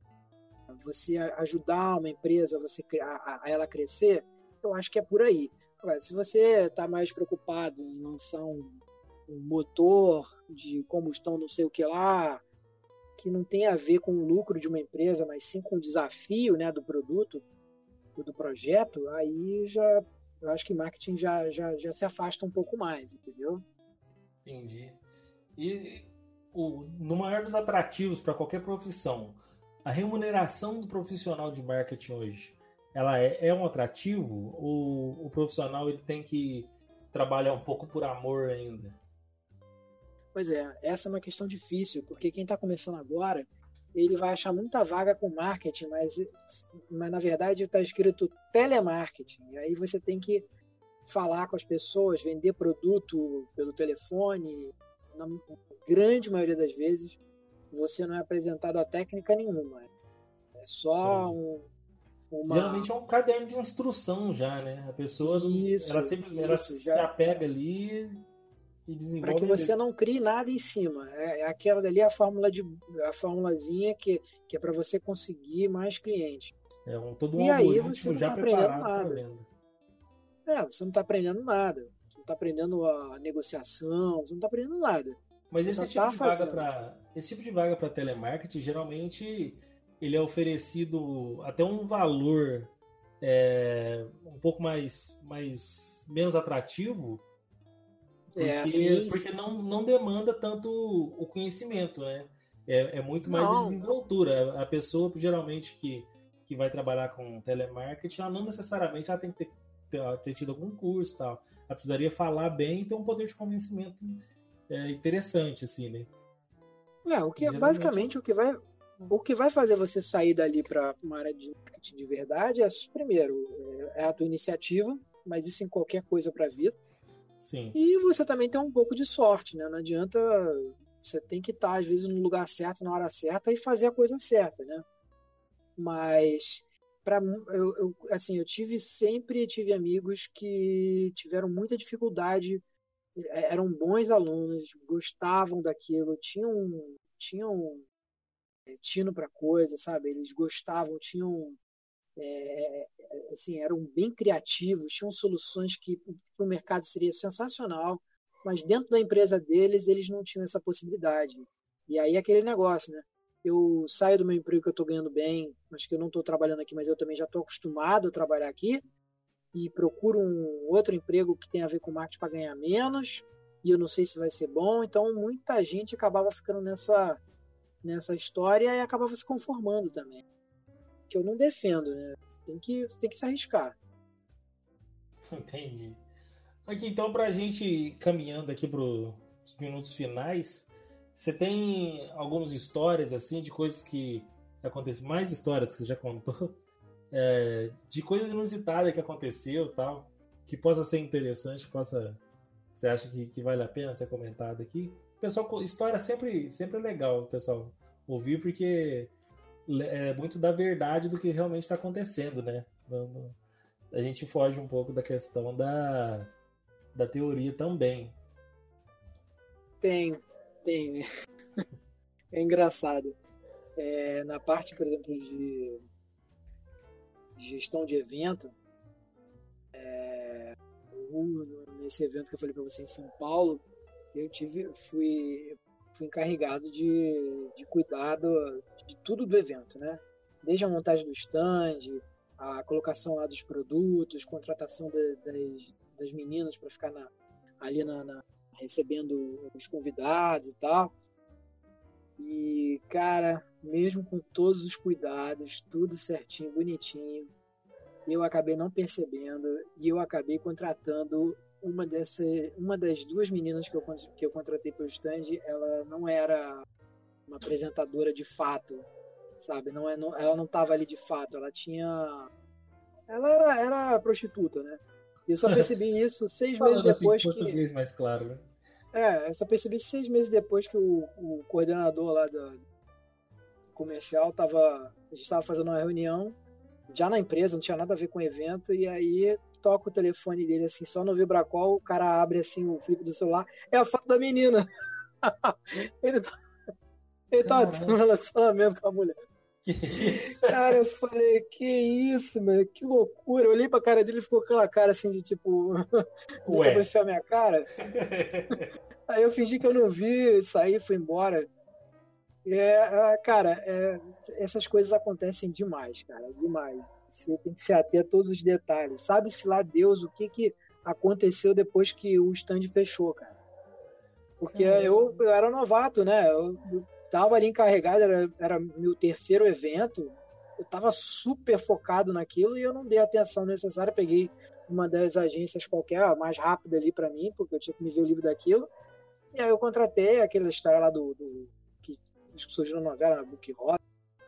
você ajudar uma empresa você, a, a ela crescer? Eu acho que é por aí. Agora, se você está mais preocupado em lançar um, um motor de combustão não sei o que lá, que não tem a ver com o lucro de uma empresa, mas sim com o desafio, né, do produto, do projeto, aí já, eu acho que marketing já, já, já se afasta um pouco mais, entendeu? Entendi. E o, no maior dos atrativos para qualquer profissão, a remuneração do profissional de marketing hoje, ela é, é um atrativo ou o profissional ele tem que trabalhar um pouco por amor ainda? Pois é, essa é uma questão difícil, porque quem está começando agora, ele vai achar muita vaga com marketing, mas, mas na verdade está escrito telemarketing, e aí você tem que falar com as pessoas, vender produto pelo telefone. Na grande maioria das vezes, você não é apresentado a técnica nenhuma. É só um, uma... Geralmente é um caderno de instrução já, né? A pessoa, isso, ela sempre isso, ela se já... apega ali. e desenvolve. Para que você não crie nada em cima. É, é aquela dali a fórmula de a formulazinha que, que é para você conseguir mais clientes. É um, todo um e aí você algoritmo não já está aprendendo preparado para nada. venda. É, você não está aprendendo nada. Você não está aprendendo a negociação, você não está aprendendo nada. Mas você esse tipo, tá de vaga fazendo. pra, esse tipo de vaga para telemarketing, geralmente ele é oferecido até um valor é, um pouco mais, mais menos atrativo, porque, É, assim, porque não, não demanda tanto o conhecimento, né? É, é muito mais de não, desenvoltura. A pessoa, geralmente, que, que vai trabalhar com telemarketing, ela não necessariamente ela tem que ter, ter, ter tido algum curso e tal. Ela precisaria falar bem e ter um poder de convencimento é, interessante, assim, né? é, o que, Geralmente, basicamente o que vai o que vai fazer você sair dali para uma área de marketing de verdade é, primeiro, é a tua iniciativa, mas isso em qualquer coisa para a vida. sim. E você também tem um pouco de sorte, né? Não adianta, você tem que estar às vezes no lugar certo, na hora certa e fazer a coisa certa, né? Mas para eu, eu assim, eu tive sempre tive amigos que tiveram muita dificuldade, eram bons alunos, gostavam daquilo, tinham tinham tino para coisa, sabe? Eles gostavam, tinham é, assim, eram bem criativos, tinham soluções que para o mercado seria sensacional, mas dentro da empresa deles eles não tinham essa possibilidade. E aí aquele negócio, né? Eu saio do meu emprego que eu estou ganhando bem, mas que eu não estou trabalhando aqui, mas eu também já estou acostumado a trabalhar aqui e procuro um outro emprego que tem a ver com marketing para ganhar menos e eu não sei se vai ser bom. Então muita gente acabava ficando nessa nessa história e acabava se conformando também. Que eu não defendo, né? Tem que, tem que se arriscar. Entendi. Aqui, então, pra gente ir caminhando aqui pros minutos finais, você tem algumas histórias, assim, de coisas que aconteceram, mais histórias que você já contou, é, de coisas inusitadas que aconteceu e tal, que possa ser interessante, possa, você acha que, que vale a pena ser comentado aqui? Pessoal, história sempre, sempre é legal, pessoal, ouvir, porque é muito da verdade do que realmente está acontecendo, né? A gente foge um pouco da questão da, da teoria também. Tem, tem. É engraçado. É, na parte, por exemplo, de, de gestão de evento, é, nesse evento que eu falei para você em São Paulo, eu tive, fui, fui encarregado de, de cuidar do, de tudo do evento, né? Desde a montagem do stand, a colocação lá dos produtos, contratação de, das, das meninas para ficar na, ali na, na, recebendo os convidados e tal. E, cara, mesmo com todos os cuidados, tudo certinho, bonitinho, eu acabei não percebendo e eu acabei contratando uma, dessa, uma das duas meninas que eu, que eu contratei para o stand. Ela não era uma apresentadora de fato, sabe? Não é, não, ela não estava ali de fato, ela tinha... Ela era, era prostituta, né? E eu só percebi isso seis meses Falando assim, depois português que... mais claro, né? É, eu só percebi seis meses depois que o, o coordenador lá do comercial tava... A gente estava fazendo uma reunião já na empresa, não tinha nada a ver com o evento, e aí toca o telefone dele assim, só no vibracol, o cara abre assim o flip do celular, é a foto da menina. ele tá, ele tava tendo um relacionamento com a mulher. Que isso? Cara, eu falei, que isso, meu, que loucura. Eu olhei pra cara dele e ficou com aquela cara assim de tipo, nunca vou enfiar minha cara. Aí eu fingi que eu não vi, saí, fui embora. É, cara, é, essas coisas acontecem demais, cara, demais. Você tem que se ater a todos os detalhes. Sabe-se lá Deus o que, que aconteceu depois que o stand fechou, cara. Porque eu, eu era novato, né? Eu, eu tava ali encarregado, era, era meu terceiro evento. Eu tava super focado naquilo e eu não dei a atenção necessária. Peguei uma das agências qualquer, a mais rápida ali para mim, porque eu tinha que me ver livre daquilo. E aí eu contratei aquela história lá do... do que surgiu na novela, na Book Rosa.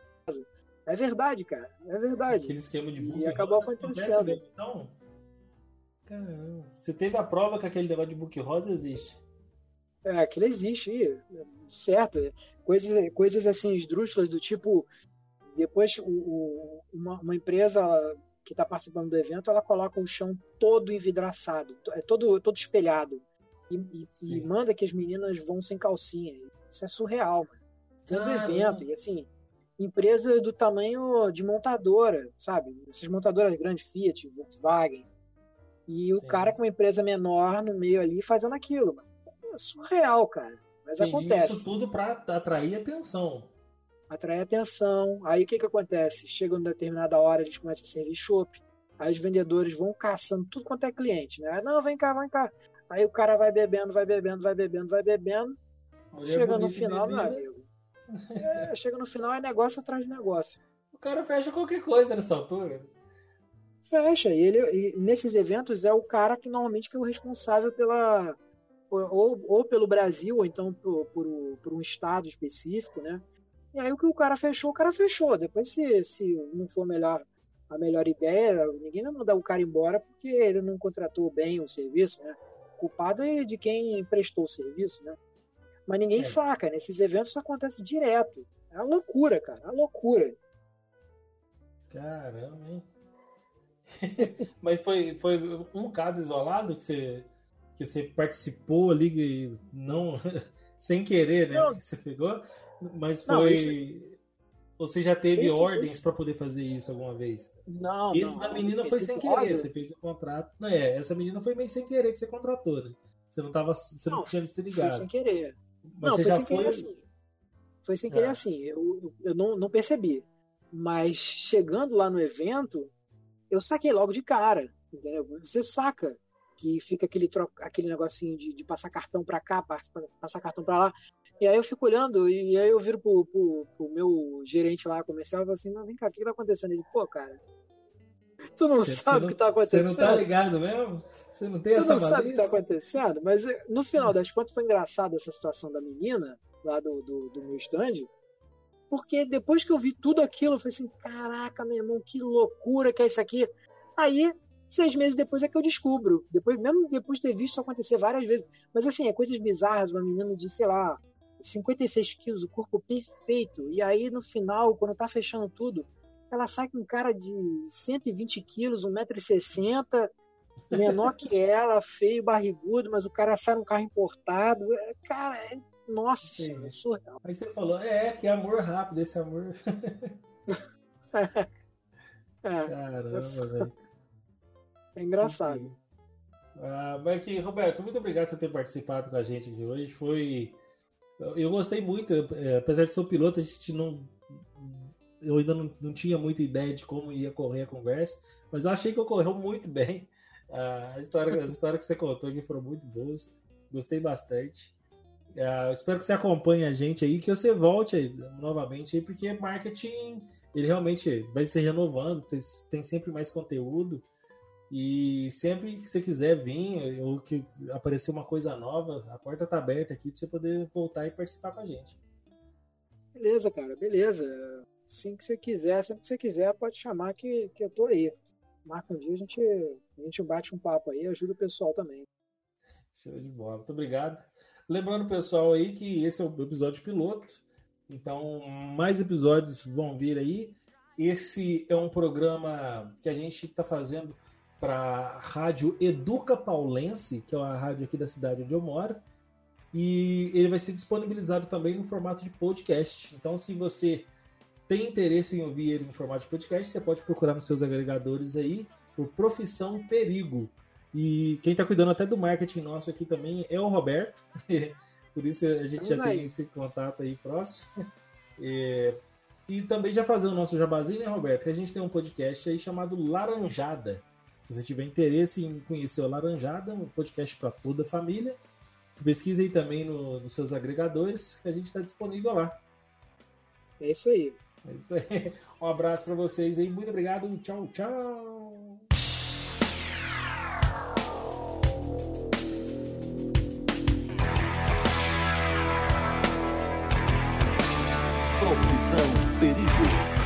É verdade, cara. É verdade. Aquele esquema de book e acabou rosa acontecendo. Mesmo, então? Caramba. Você teve a prova que aquele negócio de book rosa existe. É, aquilo existe, certo. Coisas, coisas assim, esdrúxulas do tipo, depois o, o, uma, uma empresa que está participando do evento, ela coloca o chão todo envidraçado, é todo, todo espelhado. e, e, e manda que as meninas vão sem calcinha. Isso é surreal, mano. Tendo ah, evento, não. E assim, empresa do tamanho de montadora, sabe? Essas montadoras grandes, Fiat, Volkswagen. E Sim. o cara com uma empresa menor no meio ali fazendo aquilo, mano. É surreal, cara. Mas Entendi. Acontece. Isso tudo para atrair atenção. Atrair atenção. Aí o que que acontece? Chega uma determinada hora, eles começam a servir chopp. Aí os vendedores vão caçando tudo quanto é cliente, né? Não, vem cá, vem cá. Aí o cara vai bebendo, vai bebendo, vai bebendo, vai bebendo. Mulher chega no final, meu amigo. É, chega no final, é negócio atrás de negócio. O cara fecha qualquer coisa nessa altura. Fecha. E, ele, e nesses eventos é o cara que normalmente que é o responsável pela... Ou, ou pelo Brasil, ou então por, por, por um estado específico, né? E aí o que o cara fechou, o cara fechou. Depois, se, se não for melhor, a melhor ideia, ninguém vai mandar o cara embora porque ele não contratou bem o serviço, né? O culpado é de quem prestou o serviço, né? Mas ninguém é. saca. Nesses eventos isso acontece direto. É uma loucura, cara. É uma loucura. Caramba, hein? Mas foi, foi um caso isolado que você... que você participou ali, não, sem querer, né? Não. Que você pegou, mas foi... Não, esse... Você já teve esse, ordens esse... para poder fazer isso alguma vez? Não, Esse não. da menina foi sem querer, rosa? Você fez o contrato. Não, é, essa menina foi meio sem querer que você contratou, né? Você não, tava, você não, não tinha se ligado. Foi sem querer. Mas não, você foi já sem foi... querer assim. Foi sem querer ah. assim. Eu, eu não, não percebi. Mas chegando lá no evento, eu saquei logo de cara, entendeu? Você saca que fica aquele, troca, aquele negocinho de, de passar cartão pra cá, passar cartão pra lá. E aí eu fico olhando, e aí eu viro pro, pro, pro meu gerente lá comercial e falo assim, não, vem cá, o que tá acontecendo? Ele, pô, cara, tu não você, sabe o que tá acontecendo? Você não tá ligado mesmo? Você não tem você essa não malícia? sabe o que tá acontecendo? Mas no final das contas foi engraçado essa situação da menina, lá do, do, do meu stand, porque depois que eu vi tudo aquilo, eu falei assim, caraca, meu irmão, que loucura que é isso aqui. Aí... Seis meses depois é que eu descubro. Depois, mesmo depois de ter visto isso acontecer várias vezes. Mas assim, é coisas bizarras. Uma menina de, sei lá, cinquenta e seis quilos, o corpo perfeito. E aí, no final, quando tá fechando tudo, ela sai com um cara de cento e vinte quilos, um metro e sessenta, menor que ela, feio, barrigudo, mas o cara sai num carro importado. Cara, é... nossa, Sim. é surreal. Aí você falou, é, que amor rápido, esse amor. é. Caramba, velho. É engraçado. Ah, mas aqui, Roberto, muito obrigado por ter participado com a gente aqui hoje. Foi... Eu gostei muito, apesar de ser o piloto, a gente não... Eu ainda não, não tinha muita ideia de como ia correr a conversa, mas eu achei que ocorreu muito bem. Ah, a história, as histórias que você contou aqui foram muito boas. Gostei bastante. Ah, espero que você acompanhe a gente aí, que você volte aí, novamente aí, porque marketing, ele realmente vai se renovando, tem, tem sempre mais conteúdo. E sempre que você quiser vir ou que aparecer uma coisa nova, a porta está aberta aqui para você poder voltar e participar com a gente. Beleza, cara, beleza. Assim que você quiser, sempre que você quiser, pode chamar que, que eu tô aí. Marca um dia, a gente, a gente bate um papo aí, ajuda o pessoal também. Show de bola, muito obrigado. Lembrando, pessoal, aí que esse é o episódio piloto, então mais episódios vão vir aí. Esse é um programa que a gente está fazendo para a rádio Educa Paulense, que é a rádio aqui da cidade onde eu moro, e ele vai ser disponibilizado também no formato de podcast. Então, se você tem interesse em ouvir ele no formato de podcast, você pode procurar nos seus agregadores aí por Profissão Perigo. E quem está cuidando até do marketing nosso aqui também é o Roberto, por isso a gente Vamos já aí. tem esse contato aí próximo. É... E também já fazer o nosso jabazinho, né, Roberto? Que a gente tem um podcast aí chamado Laranjada. Se você tiver interesse em conhecer o Laranjada, um podcast para toda a família, pesquise aí também no, nos seus agregadores, que a gente está disponível lá. É isso aí. É isso aí. Um abraço para vocês aí. Muito obrigado. Tchau, tchau. Profissão Perigo.